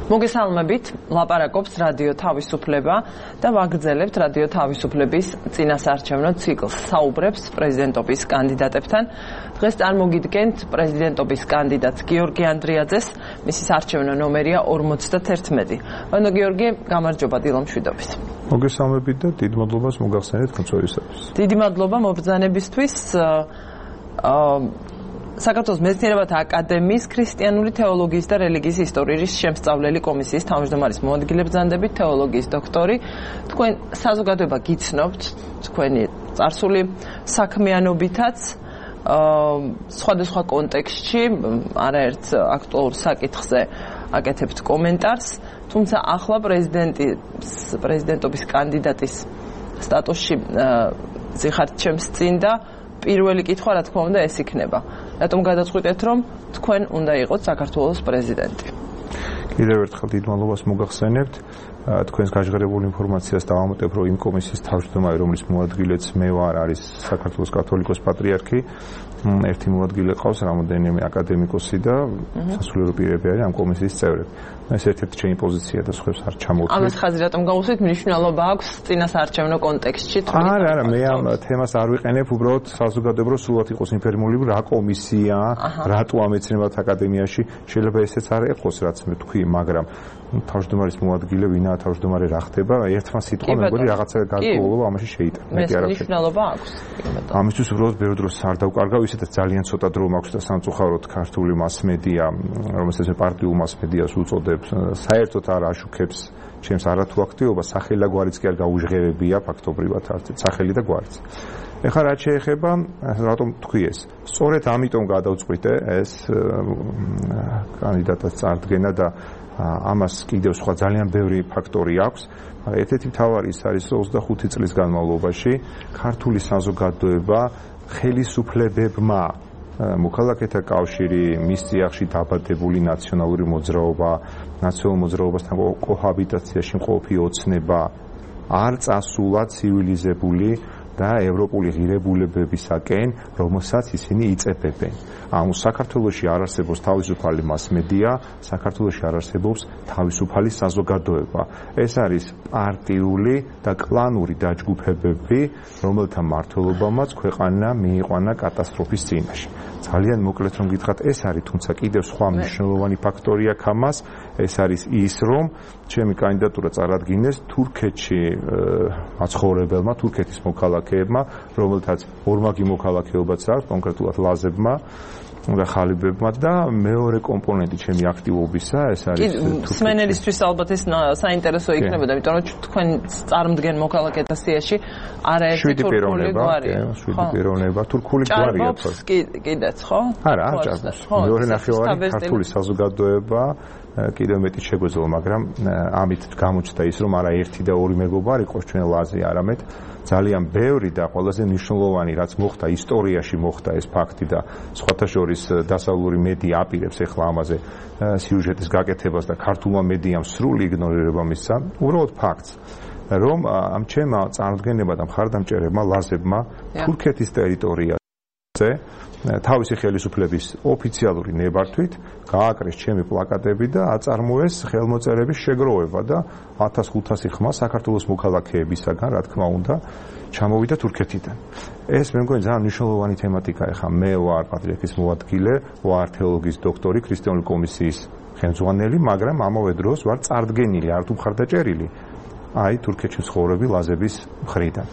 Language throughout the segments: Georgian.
მოგესალმებით, ლაპარაკობს რადიო თავისუფლება და ვაგრძელებთ რადიო თავისუფლების წინასაარჩევნო ციკლს. საუბრებს პრეზიდენტობის კანდიდატებთან. დღეს წარმოგიდგენთ პრეზიდენტობის კანდიდატ გიორგი ანდრიაძეს, მისი საარჩევნო ნომერია 51. ბანო გიორგი, გამარჯობა დილომშვიდობის. მოგესალმებით და დიდ მადლობას მოგახსენეთ კონსოლისათვის. დიდი მადლობა მობრძანებისთვის. საქართველოს მეცნიერებათა აკადემიის ქრისტიანული თეოლოგიის და რელიგიის ისტორიის შემსწავლელი კომისიის თავმჯდომარის მოადგილე ბრძანდებით, თეოლოგიის დოქტორი. თქვენ საზოგადოება გიცნობთ, თქვენი წარსული საქმიანობითაც, სხვადასხვა კონტექსტში, არაერთ აქტუალურ საკითხზე აკეთებთ კომენტარს, თუმცა ახლა პრეზიდენტობის კანდიდატის სტატუსში ზიხართ ჩემს წინ და პირველი კითხვა, რა თქმა უნდა, ეს იქნება. რატომ გადაწყვიტეთ, რომ თქვენ უნდა იყოთ საქართველოს პრეზიდენტი? კიდევ ერთხელ დიდ მადლობას მოგახსენებთ. თქვენს გაჟღერებულ ინფორმაციას დავამატებ, რომ იმ კომისიის თავმჯდომარე, რომლის მოადგილეც მე ვარ, არის საქართველოს კათოლიკოს პატრიარქი. ერთი მოადგილე ყავს, რამოდენიმე აკადემიკოსი და სასულიერო პირები არის ამ კომისიის წევრები. ეს ერთ-ერთი ჩემი პოზიცია და სხვებს არ ჩამოვთვლით. ამას ხაზი რატომ გავუსვით? მნიშვნელობა აქვს წინასაარჩევნო კონტექსტში. არა, მე ამ თემას არ ვიყენებ, უბრალოდ საზოგადოება რო სულად იყოს ინფორმირებული, რა კომისია, რატო ამ მეცნიერებათა აკადემიაში, შეიძლება ესეც არ ეყოს, რაც მე თქვი, მაგრამ თავმჯდომარის მოადგილე ვინაა თავმჯდომარე რა ხდება, ერთმა სიტყვამ მეგონი რაღაცა გარკვეულობა ამაში შეიტანა. მე მნიშვნელობა აქვს. ამისთვის უბრალოდ ბევრ დროს არ დავკარგავ, ისედაც ძალიან ცოტა დრო მაქვს და სამწუხაროდ ქართული მასმედია, რომელსაც მე პარტიულ მასმედიას უწოდებ, საერთოდ არ აშუქებს ჩემს არათუ აქტივობას, სახელი და გვარიც კი არ გაუჟღერებია ფაქტობრივად არც სახელი და გვარიც. ეხლა რაც შეეხება, რატომ თქვი ეს? სწორედ ამიტომ გადავწყვიტე ეს კანდიდატის წარდგენა და ამას კიდევ სხვა ძალიან ბევრი ფაქტორი აქვს, მაგრამ ერთ-ერთი მთავარი ის არის, რომ 25 წლის განმავლობაში ქართული საზოგადოება ხელისუფლებებმა მოქალაქეთა კავშირი, მის წიაღში დაბადებული ნაციონალური მოძრაობა, ნაციონალურ მოძრაობასთან კოჰაბიტაციაში მყოფი ოცნება არ წასულა ცივილიზებული და ევროპული ღირებულებებისაკენ, რომელსაც ისინი იწებებენ. ანუ საქართველოში არ არსებობს თავისუფალი მასმედია, საქართველოში არ არსებობს თავისუფალი საზოგადოება. ეს არის პარტიული და კლანური დაჯგუფებები, რომელთა მმართველობამაც ქვეყანა მიიყვანა კატასტროფის წინაშე. ძალიან მოკლედ რომ გითხრათ, ეს არის თუმცა კიდევ სხვა მნიშვნელოვანი ფაქტორი აქვს ამას, ეს არის ის, რომ ჩემი კანდიდატურა წარადგინეს თურქეთში მაცხოვრებელმა, თურქეთის მოქალაქეებმა, რომელთაც ორმაგი მოქალაქეობაც აქვს, კონკრეტულად ლაზებმა და ხალიბებმა და მეორე კომპონენტი ჩემი აქტივობისა, ეს არის სმენელისთვის ალბათ ეს საინტერესო იქნებოდა, იმიტომ რომ თქვენ წარმდგენ მოქალაქეთა სიაში არაერთი თურქული გვარია. 7 პიროვნება, თურქული გვარია. კიდეც, ხო? არა, არ ჭარბობს. მეორე ნახევარი ქართული საზოგადოება კიდევ მეტი შეგვეძლო, მაგრამ ამით გამოჩნდა ის, რომ არა ერთი და ორი მეგობარი ყავს ჩვენ ლაზი, არამედ ძალიან ბევრი და ყველაზე მნიშვნელოვანი, რაც მოხდა ისტორიაში, მოხდა ეს ფაქტი და სხვათა შორის დასავლური მედია აპირებს ახლა ამაზე სიუჟეტის გაკეთებას და ქართულმა მედიამ სრული იგნორირება მისცა, უბრალოდ ფაქტს, რომ ამ ჩემმა წარდგენებმა და მხარდამჭერებმა ლაზებმა თურქეთის ტერიტორიაზე თავისი ხელისუფლების ოფიციალური ნებართვით გააკრეს ჩემი პლაკატები და აწარმოეს ხელმოწერების შეგროვება და 1500 ხმა საქართველოს მოქალაქეებისაგან, რა თქმა უნდა, ჩამოვიდა თურქეთიდან. ეს მე მგონი ძალიან მნიშვნელოვანი თემატიკაა. ეხლა მე ვარ პატრიარქის მოადგილე, ვარ თეოლოგიის დოქტორი, ქრისტიანული კომისიის ხელმძღვანელი, მაგრამ ამავე დროს ვარ წარდგენილი, არ თუ მხარდაჭერილი, აი თურქეთში მცხოვრები ლაზების მხრიდან.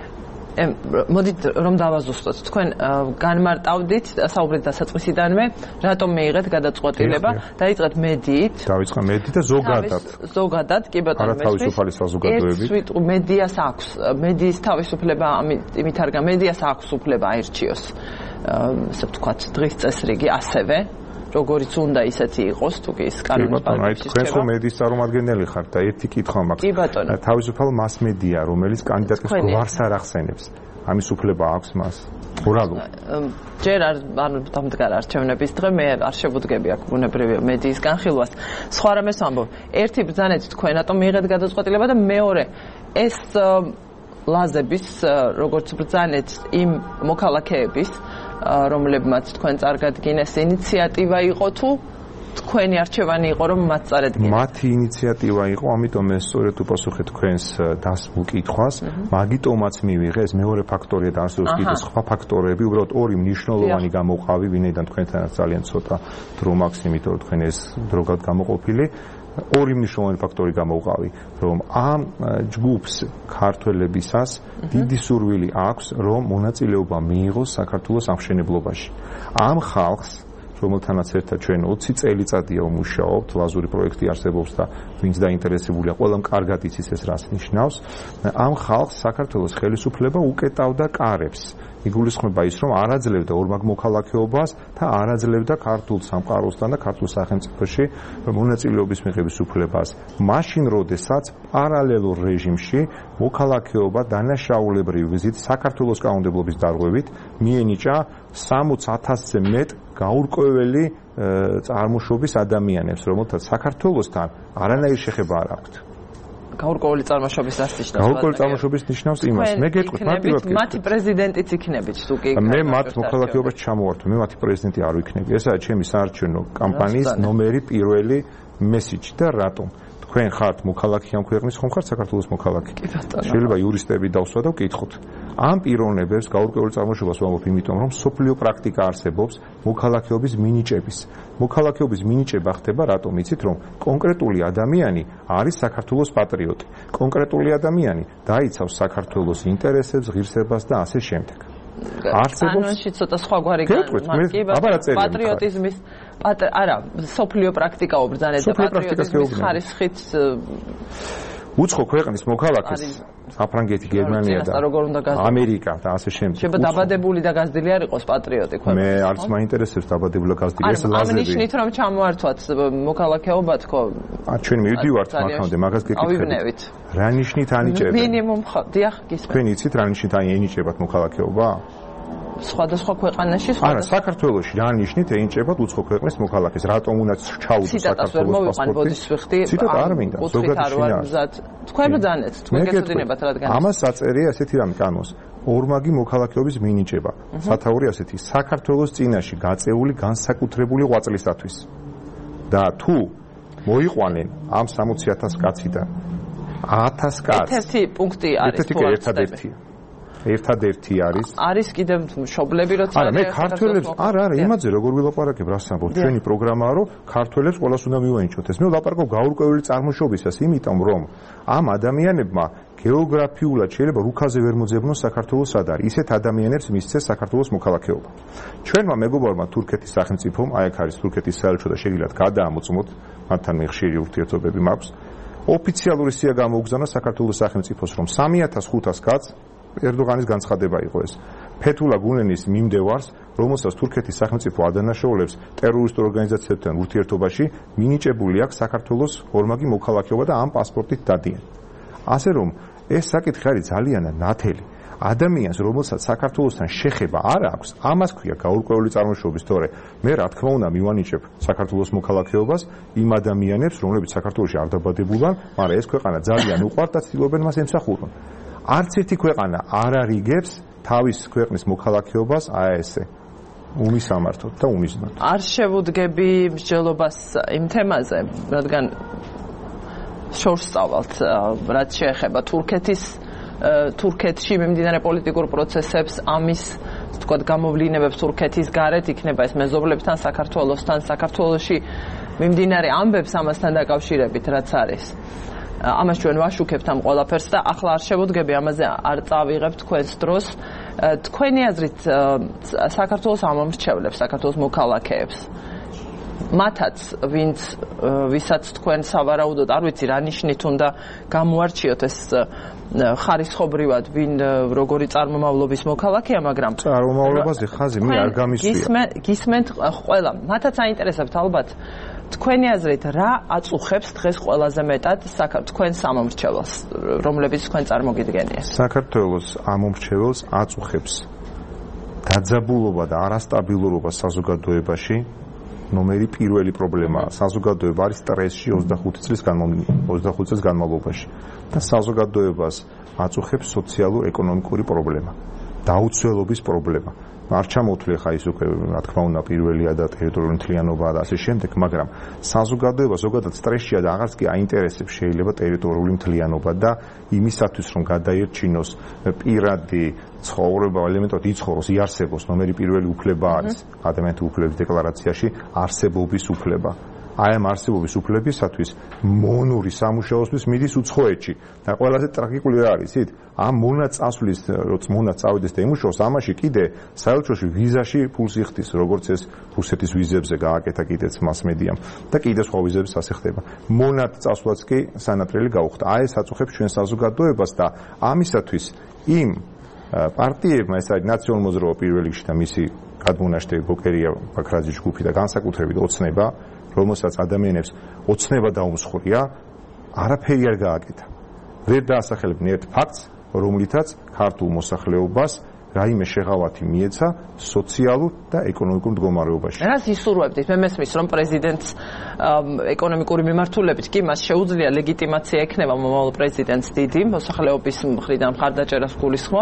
მოდით რომ დავაზუსტოთ, თქვენ განმარტავდით საუბრით დასაწყისიდანვე, რატომ მიიღეთ გადაწყვეტილება, დაიწყეთ მედიით. დავიწყე მედიით და ზოგადად, კი ბატონო, თავისუფალი საზოგადოებით. მედიას აქვს, მედიის თავისუფლება, იმით არ მედიას აქვს უფლება აირჩიოს, ასე ვთქვათ, დღის წესრიგი ასევე. როგორიც უნდა ისეთი იყოს, თუ კი ის კანონის პარალელში. თქვენ ხო მედიის წარმომადგენელი ხართ და ერთი კითხვა მაქვს. თავისუფალ მასმედია, რომელიც კანდიდატის გვარს არ ახსენებს. ამის უფლება აქვს მას? ურალო. ჯერ არ დამდგარ არჩევნების დღე, მე არ შევუდგები აქ ბუნებრივი მედიის განხილვას. სხვა რამეს ვამბობ. ერთი ბრძანეთ თქვენ, რატომ მიიღეთ გადაწყვეტილება და მეორე ეს ლაზების, როგორც ბრძანეთ იმ მოქალაქეების, რომლებმაც თქვენ წარგადგინეს ინიციატივა იყო თუ თქვენი არჩევანი იყო რომ მათ წარედგინეთ? მათი ინიციატივა იყო, ამიტომ მე სწორედ უპასუხე თქვენს დასმულ კითხვას. მაგიტომაც მივიღე ეს მეორე ფაქტორია და არსებობს კიდევ სხვა ფაქტორები, უბრალოდ ორი მნიშვნელოვანი გამოყავი, ვინაიდან თქვენთანაც ძალიან ცოტა დრო მაქვს, იმიტომ რომ თქვენ ეს დრო გაქვთ გამოყოფილი. ორი მნიშვნელოვანი ფაქტორი გამოვყავი, რომ ამ ჯგუფს ქართველებისას დიდი სურვილი აქვს, რომ მონაწილეობა მიიღოს საქართველოს ამშენებლობაში. ამ ხალხს, რომელთანაც ერთად ჩვენ 20 წელიწადია ვმუშაობთ, ლაზური პროექტი არსებობს და ვინც დაინტერესებულია, ყველამ კარგად იცის ეს რას ნიშნავს. ამ ხალხს საქართველოს ხელისუფლება უკეტავდა კარებს. იგულისხმება ის, რომ არ აძლევდა ორმაგ მოქალაქეობას და არ აძლევდა ქართულ სამყაროსთან და ქართულ სახელმწიფოში მონაწილეობის მიღების უფლებას. მაშინ, როდესაც პარალელურ რეჟიმში მოქალაქეობა დანაშაულებრივი გზით საქართველოს კანონმდებლობის დარღვევით მიენიჭა 60,000-ზე მეტ გაურკვეველი წარმოშობის ადამიანებს, რომელთაც საქართველოსთან არანაირი შეხება არ აქვთ. გაურკვეველი წარმოშობის ნიშნავს. გაურკვეველი წარმოშობის ნიშნავს იმას. მე გეტყვით, მათი პრეზიდენტიც იქნებით თუ კი. მე მათ მოქალაქეობას ჩამოვართვე, მე მათი პრეზიდენტი არ ვიქნები. ესაა ჩემი საარჩევნო კამპანიის ნომერი პირველი მესიჯი და რატომ? თქვენ ხართ მოქალაქე ამ ქვეყნის, ხომ ხართ საქართველოს მოქალაქე? შეიძლება იურისტები დავსვა და ვკითხოთ. ამ პიროვნებებს გაურკვეველ წარმოშობას ვამბობ, იმიტომ რომ სოფლიო პრაქტიკა არსებობს მოქალაქეობის მინიჭების. მოქალაქეობის მინიჭება ხდება რატომ? იცით რომ კონკრეტული ადამიანი არის საქართველოს პატრიოტი. კონკრეტული ადამიანი დაიცავს საქართველოს ინტერესებს, ღირსებას და ასე შემდეგ. კანონში ცოტა სხვაგვარი პატრიოტიზმის არა, სოფლიო პრაქტიკა უბრძანეთ და პატრიოტიზმის ხარისხით უცხო ქვეყნის მოქალაქეს საფრანგეთი, გერმანია და ამერიკა და ასე შემდეგ. შეიძლება დაბადებული და გაზრდილი არ იყოს პატრიოტი ქვეყნის. მე არც მაინტერესებს დაბადებული და გაზრდილი, ეს ლაზები. ამ ნიშნით რომ ჩამოართვათ მოქალაქეობა თქო. ჩვენ მივდივართ მაგამდე, მაგას გეკითხებით. რა ნიშნით ანიჭებთ? მინიმუმ დიახ, გისმენთ. თქვენ იცით რა ნიშნით ენიჭებათ მოქალაქეობა? სხვადასხვა ქვეყანაში არა, საქართველოში რა ნიშნით ენიჭებათ უცხო ქვეყნის მოქალაქეს? რატომ უნდა ჩაუდგოს საქართველოს პასპორტი? ციტატა არ მინდა, ზოგადად შინაარსად. თქვენ ბრძანეთ, თქვენ გეცოდინებათ რადგან. ამას საწერია ესეთი რამე კანონს. ორმაგი მოქალაქეობის მინიჭება. სათაური ასეთი, საქართველოს წინაშე გაწეული განსაკუთრებული ღვაწლისათვის. და თუ მოიყვანენ ამ 60,000 კაციდან 1000 კაცს. ერთი პუნქტი არის ერთადერთია. ერთადერთი არის კიდევ მშობლები როცა არა მე ქართველებს არა იმაზე როგორ ვილაპარაკებ რას ამბობ ჩვენი პროგრამაა რომ ქართველებს ყველას უნდა მივაინჭოთ ეს მე ვილაპარაკობ გაურკვეველი წარმოშობისას იმიტომ რომ ამ ადამიანებმა გეოგრაფიულად შეიძლება რუქაზე ვერ მოძებნოს საქართველოს სად არის ისეთ ადამიანებს მისცეს საქართველოს მოქალაქეობა ჩვენმა მეგობრებმა თურქეთის სახელმწიფომ აი აქ არის თურქეთის საელჩო და შეგიძლიათ გადაამოწმოთ მათთან მე ხშირი ურთიერთობები მაქვს ოფიციალური სია გამოუგზავნა საქართველოს სახელმწიფოს რომ 3500 კაცს ერდოღანის განცხადება იყო ეს. ფეთულა გუნენის მიმდევარს, რომელსაც თურქეთის სახელმწიფო ადანაშაულებს ტერორისტულ ორგანიზაციებთან ურთიერთობაში, მინიჭებული აქვს საქართველოს ორმაგი მოქალაქეობა და ამ პასპორტით დადიან. ასე რომ ეს საკითხი არის ძალიან ნათელი. ადამიანს, რომელსაც საქართველოსთან შეხება არ აქვს, ამას ქვია გაურკვეველი წარმოშობის, თორე მე რა თქმა უნდა მივანიჭებ საქართველოს მოქალაქეობას იმ ადამიანებს, რომლებიც საქართველოში არ დაბადებულან, მაგრამ ეს ქვეყანა ძალიან უყვართ და ცდილობენ მას ემსახურონ. არც ერთი ქვეყანა არ არიგებს თავის ქვეყნის მოქალაქეობას აი ესე უმისამართოდ და უმიზნოდ. არ შევუდგები მსჯელობას იმ თემაზე, რადგან შორს სწავლთ, რაც შეეხება თურქეთში მიმდინარე პოლიტიკურ პროცესებს, ამის თქვათ გამოვლინებებს თურქეთის გარეთ, იქნება ეს მეზობლებთან, საქართველოსთან, საქართველოში მიმდინარე ამბებს ამასთან დაკავშირებით, რაც არის. ამას ჩვენ ვაშუქებთ ამ ყველაფერს და ახლა არ შევუდგები ამაზე არ წავიღებ თქვენს დროს თქვენი აზრით საქართველოს ამომრჩევლებს საქართველოს მოქალაქეებს მათაც ვისაც თქვენ სავარაუდოდ არ ვიცი რა ნიშნით უნდა გამოარჩიოთ ეს ხარისხობრივად ვინ როგორი წარმომავლობის მოქალაქეა მაგრამ წარმომავლობაზე ხაზი მე არ გამისვია გისმენთ ყველა მათაც აინტერესებთ ალბათ თქვენი აზრით რა აწუხებს დღეს ყველაზე მეტად თქვენ სამომრჩეველს რომლებიც თქვენ წარმოგიდგენია საქართველოს ამომრჩეველს აწუხებს დაძაბულობა და არასტაბილურობა საზოგადოებაში ნომერი პირველი პრობლემაა საზოგადოება არის სტრესში 25 წლის განმავლობაში და საზოგადოებას აწუხებს სოციალურ-ეკონომიკური პრობლემა დაუცველობის პრობლემა არ ჩამოთვლი ხა ის უკვე რა თქმა უნდა პირველია და ტერიტორიული მთლიანობაა და ასე შემდეგ, მაგრამ საზოგადოება ზოგადად სტრესშია და აღარც კი აინტერესებს შეიძლება ტერიტორიული მთლიანობა და იმისათვის რომ გადაერჩინოს პირადი ცხოვრება, ელემენტად იცხოვროს, იარსებოს, ნომერი პირველი უფლება არის ადამიანთა უფლებების დეკლარაციაში არსებობის უფლება. აი ამ არსებობის უფლებისათვის მონური სამუშაოსთვის მიდის უცხოეთში და ყველაზე ტრაგიკული რა არის იცით? ამ მონაწასვლის როცა მონა წავიდეს და იმუშაოს, ამაში კიდე საელჩოში ვიზაში ფულს იხდის, როგორც ეს რუსეთის ვიზებზე გააკეთა კიდეც მასმედიამ და კიდე სხვა ვიზების ასე ხდება. მონაწასვლაც კი სანატრელი გაუხდა. აი ეს აწუხებს ჩვენ საზოგადოებას და ამისათვის იმ პარტიებმა, ეს არის ნაციონალურ მოძრაობა პირველ რიგში და მისი გადმონაშთები ბოკერია, ბაქრაძის ჯგუფი და განსაკუთრებით ოცნება, რომელსაც ადამიანებს ოცნება დაუმსხვრია, არაფერი არ გააკეთა. ვერ დაასახელებენ ერთ ფაქტს, რომლითაც ქართულ მოსახლეობას რაიმე შეღავათი მიეცა სოციალურ და ეკონომიკურ მდგომარეობაში. რას ისურვებდით? მე მესმის, რომ პრეზიდენტს ეკონომიკური მიმართულებით კი მას შეუძლია ლეგიტიმაცია ექნება მომავალ პრეზიდენტს დიდი მოსახლეობის მხრიდან მხარდაჭერას გულისხმობ.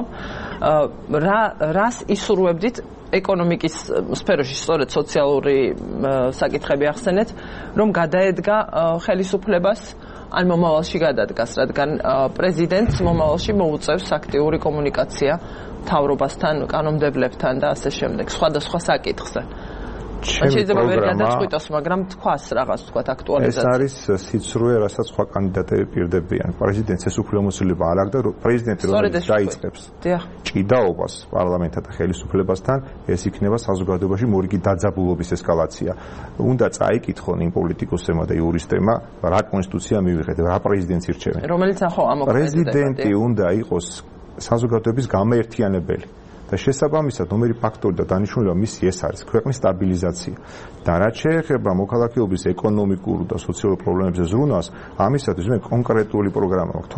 რას ისურვებდით ეკონომიკის სფეროში, სწორედ სოციალური საკითხები ახსენეთ, რომ გადაედგა ხელისუფლებას ან მომავალში გადადგას, რადგან პრეზიდენტს მომავალში მოუწევს აქტიური კომუნიკაცია მთავრობასთან, კანონმდებლებთან და ასე შემდეგ, სხვადასხვა საკითხზე. შეიძლება ვერ გადაწყვიტოს, მაგრამ თქვას რაღაც თქვათ აქტუალიზაცია. ეს არის სიცრუე, რასაც სხვა კანდიდატები პირდებიან. პრეზიდენტს ეს უფლებამოსილება არ აქვს და პრეზიდენტი რომელიც დაიწყებს ჭიდაობას პარლამენტთან და ხელისუფლებასთან, ეს იქნება საზოგადოებაში მორიგი დაძაბულობის ესკალაცია. უნდა წაიკითხონ იმ პოლიტიკოსებმა და იურისტებმა, რა კონსტიტუცია მივიღეთ, რა პრეზიდენტს ირჩევენ. რომელიც ახო ამოქმედება. პრეზიდენტი უნდა იყოს საზოგადოების გამაერთიანებელი. და შესაბამისად ნომერი ფაქტორი და დანიშნულება მისი ეს არის ქვეყნის სტაბილიზაცია და რაც შეეხება მოქალაქეობის ეკონომიკურ და სოციალურ პრობლემებზე ზრუნვას, ამისათვის მე კონკრეტული პროგრამა მაქვს.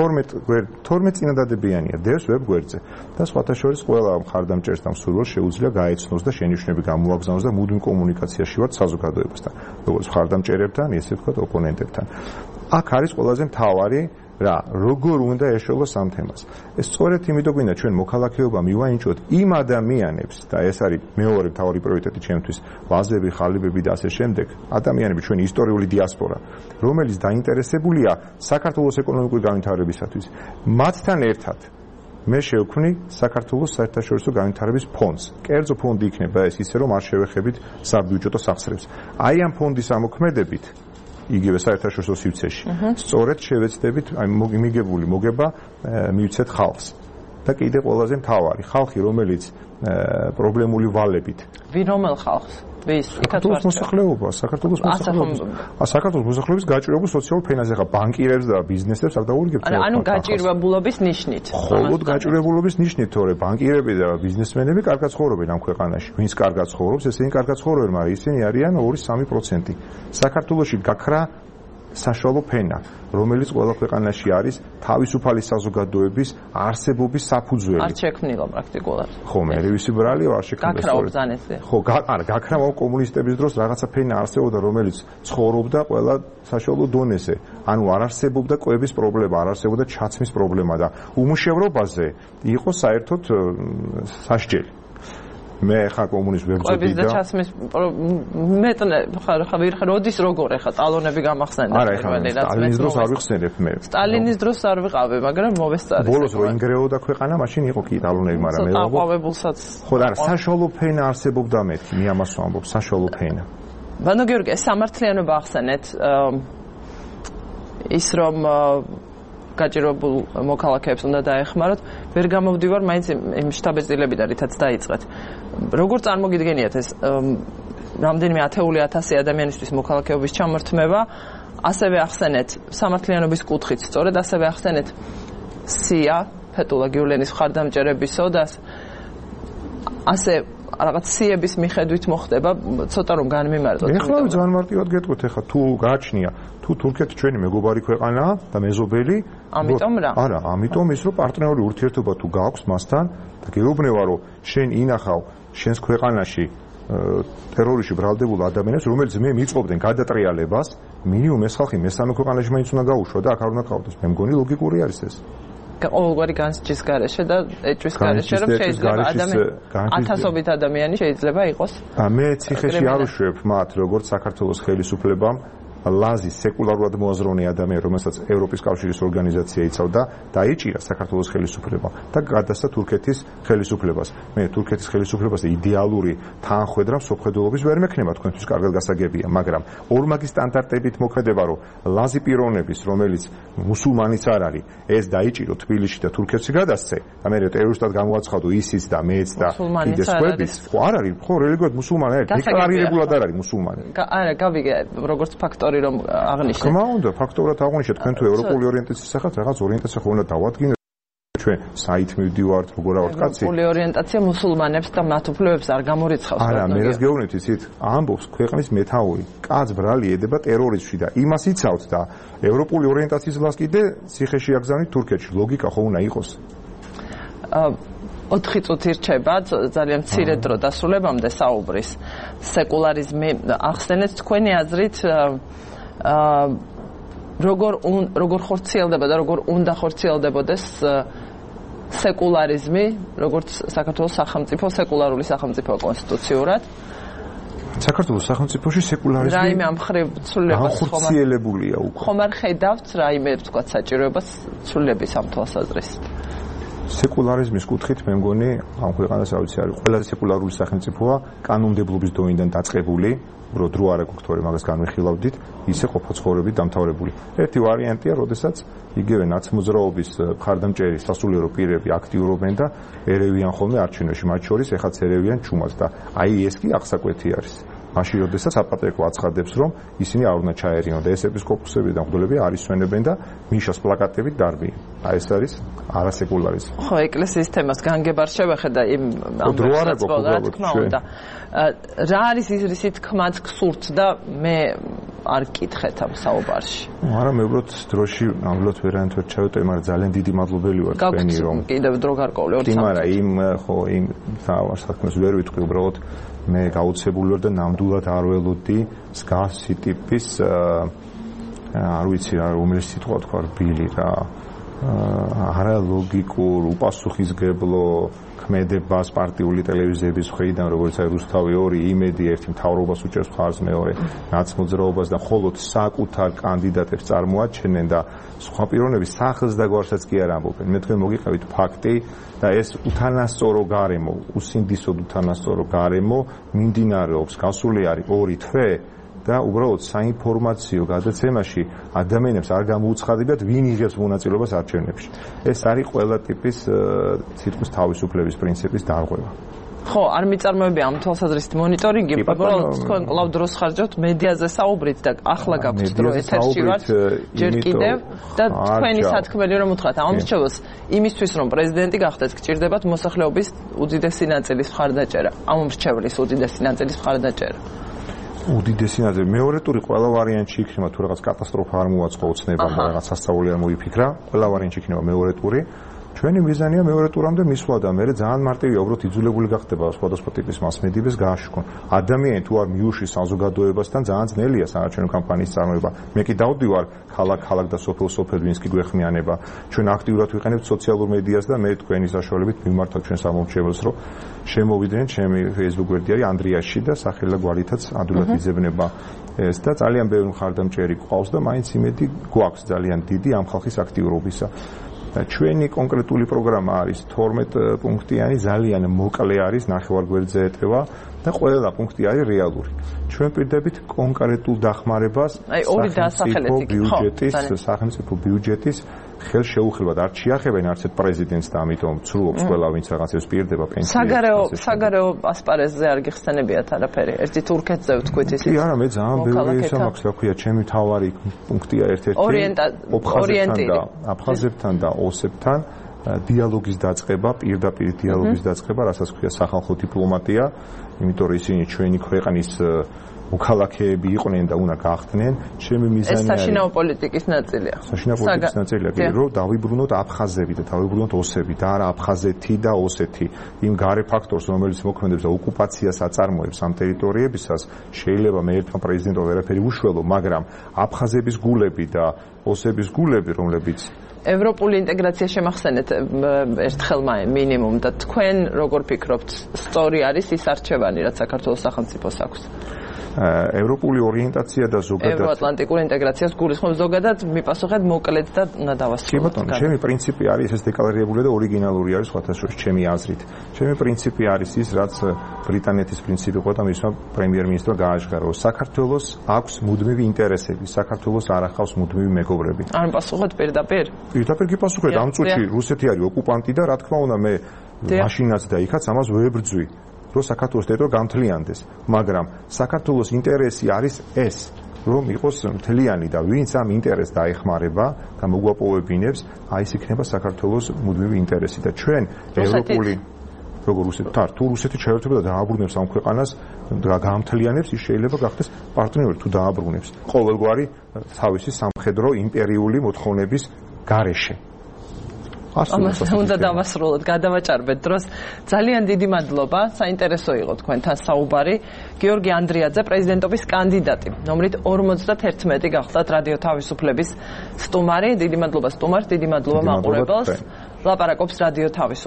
12 წინადადებიანია დევს ვებ გვერდზე და სხვათა შორის ყველა მხარდამჭერს და მსურველს შეუძლია გაეცნოს და შენიშვნები გამოაგზავნოს და მუდმივ კომუნიკაციაში ვართ საზოგადოებასთან, როგორც მხარდამჭერებთან, ესე ვთქვათ, ოპონენტებთან. აქ არის ყველაზე მთავარი რა, როგორ უნდა ეშველოს ამ თემას. ეს სწორედ იმიტომ გვინდა ჩვენ მოქალაქეობა მივაინჭოთ იმ ადამიანებს და ეს არის მეორე მთავარი პრიორიტეტი ჩემთვის, ლაზები, ხალიბები და ასე შემდეგ, ადამიანები ჩვენი ისტორიული დიასპორა, რომელიც დაინტერესებულია საქართველოს ეკონომიკური განვითარებისათვის. მათთან ერთად მე შევქმნი საქართველოს საერთაშორისო განვითარების ფონდს. კერძო ფონდი იქნება ეს ისე რომ არ შევეხებით საბიუჯეტო სახსრებს. აი ამ ფონდის ამოქმედებით იგივე საერთაშორისო სივრცეში. სწორედ შევეცდებით მიგებული მოგება მივცეთ ხალხს. და კიდე ყველაზე მთავარი, ხალხი რომელიც პრობლემული ვალებით. რომელ ხალხს? ვის? საქართველოს მოსახლეობა, საქართველოს მოსახლეობის გაჭირვებულ სოციალურ ფენაზე ხა ბანკირებს და ბიზნესებს არ დაურიგებთ. ანუ გაჭირვებულობის ნიშნით. მხოლოდ გაჭირვებულობის ნიშნით, თორე ბანკირები და ბიზნესმენები კარგად ცხოვრობენ ამ ქვეყანაში. ვინც კარგად ცხოვრობს, ესენი კარგად ცხოვრობენ, მაგრამ ისინი არიან 2-3%. საქართველოში გაქრა საშუალო ფენა, რომელიც ყველა ქვეყანაში არის თავისუფალი საზოგადოების არსებობის საფუძველი. არ შექმნილა პრაქტიკულად. ხო, მე ვისი ბრალიო არ შექმნილა. გაქრა ბრძანეთზე. ხო, გაქრა კომუნისტების დროს რაღაცა ფენა არსებობდა, რომელიც ცხოვრობდა ყველა საშუალო დონეზე. ანუ არ არსებობდა კვების პრობლემა, არ არსებობდა ჩაცმის პრობლემა და უმუშევრობაზე იყო საერთოდ სასჯელი. მე ხა კომუნიზმს ვერ ვწოდდი და ჩასმის მეტნე ხა როდის როგორ ხა ტალონები გამახსენდა პირველი რაც სტალინის დროს არ ვიხსენებ მე სტალინის დროს არ ვიყავი მაგრამ მოვესწარი ბოლოს რო ინგრეოდა ქვეყანა მაშინ იყო კი ტალონები მაგრამ მე აყვავებულსაც ხო და საშუალო ფენა არსებობდა მეთქი მე ამას ვამბობ საშუალო ფენა ბანო გიორგი სამართლიანობა ახსენეთ ის რომ გაჭირვებულ მოქალაქეებს უნდა დაეხმაროთ. ვერ გამოვდივარ მაინც იმ შტაბეწილებიდან, რითაც დაიწყეთ. როგორ წარმოგიდგენიათ ეს რამდენიმე 10,000 ადამიანისთვის მოქალაქეობის ჩამორთმევა, ასევე ახსენეთ სამართლიანობის კუთხით, სწორედ ასევე ახსენეთ სია, ფეტულა გიულენის მხარდამჭერებისო და ასე რაღაც სიების მიხედვით მოხდება, ცოტა რომ განმიმარტოთ. ეხლა ძალიან მარტივად გეტყვით, ეხლა თუ გააჩნია თუ თურქეთი ჩვენი მეგობარი ქვეყანაა და მეზობელი, ამიტომ რა? არა, ამიტომ ის რომ პარტნიორული ურთიერთობა თუ გააქვს მასთან და გეუბნება რომ შენ ინახავ შენს ქვეყანაში ტერორში ბრალდებულ ადამიანებს, რომელიც მე მიწობდნენ გადატრიალებას, მინიმუმ ეს ხალხი მესამე ქვეყანაში მაინც უნდა გაუშვა და აქ არ უნდა ყავდეს. მე მგონი ლოგიკური არის ეს. ყოველგვარი განსჯის გარეშე და ეჭვის გარეშე, რომ შეიძლება ათასობით ადამიანი შეიძლება იყოს. მე ციხეში არ ვუშვებ მათ, როგორც საქართველოს ხელისუფლებამ ლაზის სეკულარულად მოაზროვნე ადამიანი, რომელსაც ევროპის კავშირის ორგანიზაცია იცავდა, დაიჭირა საქართველოს ხელისუფლებამ და გადასცა თურქეთის ხელისუფლებას. მე თურქეთის ხელისუფლებას იდეალური თანხმედრა მსოფლმხედველობის ვერ მექნება, თქვენთვის კარგად გასაგებია, მაგრამ ორმაგი სტანდარტებით მოქმედება, რომ ლაზი პიროვნების, რომელიც მუსულმანიც არ არის, ეს დაიჭირო თბილისში და თურქეთში გადასცე, და მე ტერორისტად გამოაცხადო ისიც და მეც და კიდეს ხვების, ხო არ არის, ხო რელიგიურად მუსულმანი არის, დეკლარირებულად არ არის მუსულმანი. არა, გავიგე, როგორც ფაქტორი რომ აღნიშნეთ. ხმა უნდა ფაქტორად აღნიშნეთ, თქვენ თუ ევროპული ორიენტაციის სახით რაღაც ორიენტაცია ხო უნდა დავადგინოთ ჩვენ საით მივდივართ, როგორ ავართ კაცი. ევროპული ორიენტაცია მუსულმანებს და მათ უფლებებს არ გამორიცხავს. არა, მე რას გეუბნებით იცით, ამბობს ქვეყნის მეთაური, კაც ბრალი ედება ტერორიზმში და იმას იცავთ და ევროპული ორიენტაციის ლას კიდე ციხეში აგზავნით თურქეთში. ლოგიკა ხო უნდა იყოს. 4 წუთი რჩება, ძალიან მცირე დრო დასრულებამდე საუბრის. სეკულარიზმი ახსენეთ თქვენი აზრით როგორ ხორციელდება და როგორ უნდა ხორციელდებოდეს სეკულარიზმი, როგორც საქართველოს სახელმწიფო, სეკულარული სახელმწიფო კონსტიტუციურად. საქართველოს სახელმწიფოში სეკულარიზმი რაიმე ამ მხრივ ცვლილებას ხორციელებულია უკვე. ხომ არ ხედავთ რაიმე თქვა საჭიროებას ცვლილების ამ თვალსაზრისით? სეკულარიზმის კუთხით მე მგონი ამ ქვეყანას რა ვიცი არის ყველაზე სეკულარული სახელმწიფოა კანონმდებლობის დონიდან დაწყებული, რომ დრო არ აქვს თორე მაგას განვიხილავდით, ისე ყოფა ცხოვრებით დამთავრებული. ერთი ვარიანტია, როდესაც იგივე ნაცმოძრაობის მხარდამჭერი სასულიერო პირები აქტიურობენ და ერევიან ხოლმე არჩევნებში, მათ შორის ეხაც ერევიან ჩუმად და აი ეს კი აღსაკვეთი არის. მაშინ როდესაც აპატრიარქო აცხადებს, რომ ისინი არ უნდა ჩაერინონ და ეს ეპისკოპოსები და მღვდლები არ ისვენებენ და ნიშას პლაკატებით დარბიან. აი ეს არის არასეკულარიზმი. ხო, ეკლესიის თემას განგებარ შევეხედა იმ თქმა უნდა. რა არის ისრისი თქმაც გსურთ და მე არ კითხეთ ამ საუბარში. არა, მე უბრალოდ დროში ამბლოთ ვერანთ ვერ ჩავიტოვე, მაგრამ ძალიან დიდი მადლობელი ვარ თქვენი რომ კიდევ დრო გარკვეული 2 საათი. მაგრამ იმ საქმეს ვერ ვიტყვი, უბრალოდ მე გაუცებული ვარ და ნამდვილად არ ველოდი მსგავსი ტიპის არ ვიცი რა რომელი სიტყვა თქვა რბილი რა არალოგიკურ უპასუხისგებლო ქმედებას პარტიული ტელევიზიების მხრიდან, როგორც აი რუსთავი 2, იმედი ერთი მთავრობას უჭერს მხარს, მეორე ნაცმოძრაობას და მხოლოდ საკუთარ კანდიდატებს წარმოაჩენენ და სხვა პიროვნები სახელს და გვარსაც კი არ ამბობენ. მე თქვენ მოგიყევით ფაქტი და ეს უთანასწორო გარემო, უსინდისოდ უთანასწორო გარემო მიმდინარეობს გასული არის 2 თვე და უბრალოდ საინფორმაციო გადაცემაში ადამიანებს არ გამოუცხადებიათ ვინ იღებს მონაწილეობას არჩევნებში. ეს არის ყველა ტიპის თითქმის თავისუფლების პრინციპის დარღვევა. ხო, არ მიწარმოებია ამ თვალსაზრისით მონიტორინგი, უბრალოდ თქვენ კვლავ დროს ხარჯავთ მედიაზე საუბრით და ახლა გაქვთ დრო ეთერში ვართ ჯერ კიდევ და თქვენი სათქმელი რომ უთხრათ ამ რჩევას იმისთვის რომ პრეზიდენტი გახდეთ გჭირდებათ მოსახლეობის უდიდესი ნაწილის მხარდაჭერა. ამ რჩევლის უდიდესი ნაწილის მხარდაჭერა. უდიდესი ნაწილი მეორე ტური ყველა ვარიანტში იქნება თუ რაღაც კატასტროფა არ მოაწყო ოცნებამ და რაღაც სასწაული არ მოიფიქრა, ყველა ვარიანტში იქნება მეორე ტური. ჩვენი მიზანია მეორე ტურამდე მისვლა და მე ძალიან მარტივია, უბრალოდ იძულებული გახდება სხვადასხვა ტიპის მასმედიების გააშკონ. ადამიანი თუ არ მიუშვი საზოგადოებასთან ძალიან ძნელია საარჩევნო კამპანიის წარმოება. მე კი დავდივარ ქალაქ-ქალაქ და სოფელ-სოფელ ვინც კი გვეხმიანება. ჩვენ აქტიურად ვიყენებთ სოციალურ მედიას და მე თქვენი საშუალებით მიმართავ ჩვენ სამომრჩეველს, რომ შემოვიდნენ ჩემი Facebook გვერდი არის ანდრიაში და სახელი და გვარითაც ადვილად იძებნება ეს და ძალიან ბევრი მხარდამჭერი გვყავს და მაინც იმედი გვაქვს ძალიან დიდი ამ ხალხის აქტიურობისა. და ჩვენი კონკრეტული პროგრამა არის 12 პუნქტიანი, ძალიან მოკლე არის, ნახევარგვერდზე ეტევა და ყველა პუნქტი არის რეალური. ჩვენ პირდებით კონკრეტულ დახმარებას სახელმწიფო ბიუჯეტის ხელშეუხლებლად არ შეახებენ არც ერთ პრეზიდენტს და ამიტომ ცრუობს ყველა ვინც რაღაცებს პირდება პენსიას. საგარეო ასპარეზზე არ გიხსენებიათ არაფერი. ერთი თურქეთზე ვთქვით ისიც. კი, არა, მე ძალიან ბევრი ისა მაქვს, რა ქვია, ჩემი თავარი პუნქტია ერთ-ერთი აფხაზებთან და ოსებთან დიალოგის დაწყება, პირდაპირ დიალოგის დაწყება, რასაც ქვია სახალხო დიპლომატია, იმიტომ რომ ისინი ჩვენი ქვეყნის მოქალაქეები იყვნენ და უნდა გახდნენ, ჩემი მიზანი არის ეს საშინაო პოლიტიკის ნაწილია. საშინაო პოლიტიკის ნაწილია, რომ დავიბრუნოთ აფხაზები და დავიბრუნოთ ოსები და არა აფხაზეთი და ოსეთი. იმ გარე ფაქტორს, რომელიც მოქმედებს და ოკუპაციას აწარმოებს ამ ტერიტორიებისას, შეიძლება მე ერთმა პრეზიდენტმა ვერაფერი უშველო, მაგრამ აფხაზების გულები და ოსების გულები, რომლებიც ევროპული ინტეგრაცია შემახსენეთ ერთხელ მინიმუმ და თქვენ როგორ ფიქრობთ, სწორი არის ის არჩევანი, რაც საქართველოს სახელმწიფოს აქვს? ევროპული ორიენტაცია და ზოგადად ევროატლანტიკური ინტეგრაციას გულისხმობს ზოგადად მიპასუხეთ მოკლედ და უნდა დავასრულოთ. კი ბატონო, ჩემი პრინციპი არის ეს დეკლარირებული და ორიგინალური არის სხვათა შორის ჩემი აზრით. ჩემი პრინციპი არის ის, რაც ბრიტანეთის პრინციპი ყო და მისმა პრემიერ-მინისტრმა გააჟღარა, რომ საქართველოს აქვს მუდმივი ინტერესები, საქართველოს არ ახავს მუდმივი მეგობრები. არ პასუხოთ პირდაპირ? პირდაპირ გიპასუხეთ, ამ წუთში რუსეთი არის ოკუპანტი და რა თქმა უნდა მე მაშინაც და იქაც ამას ვებრძვი. რომ საქართველოს ტერიტორია გამთლიანდეს, მაგრამ საქართველოს ინტერესი არის ეს, რომ იყოს მთლიანი და ვინც ამ ინტერესს დაეხმარება და მოგვაპოვებინებს, აი ეს იქნება საქართველოს მუდმივი ინტერესი და ჩვენ ევროპული როგორ თუ რუსეთი ჩაერთვება და დააბრუნებს ამ ქვეყანას და გაამთლიანებს, ის შეიძლება გახდეს პარტნიორი თუ დააბრუნებს ყოველგვარი თავისი სამხედრო იმპერიული მოთხოვნების გარეშე. ამას უნდა დავასრულოთ, გადავაჭარბეთ დროს. ძალიან დიდი მადლობა, საინტერესო იყო თქვენთან საუბარი. გიორგი ანდრიაძე, პრეზიდენტობის კანდიდატი, ნომრით 51 გახლდათ რადიო თავისუფლების სტუმარი. დიდი მადლობა სტუმარს, დიდი მადლობა მაყურებელს. ლაპარაკობს რადიო თავისუფლება.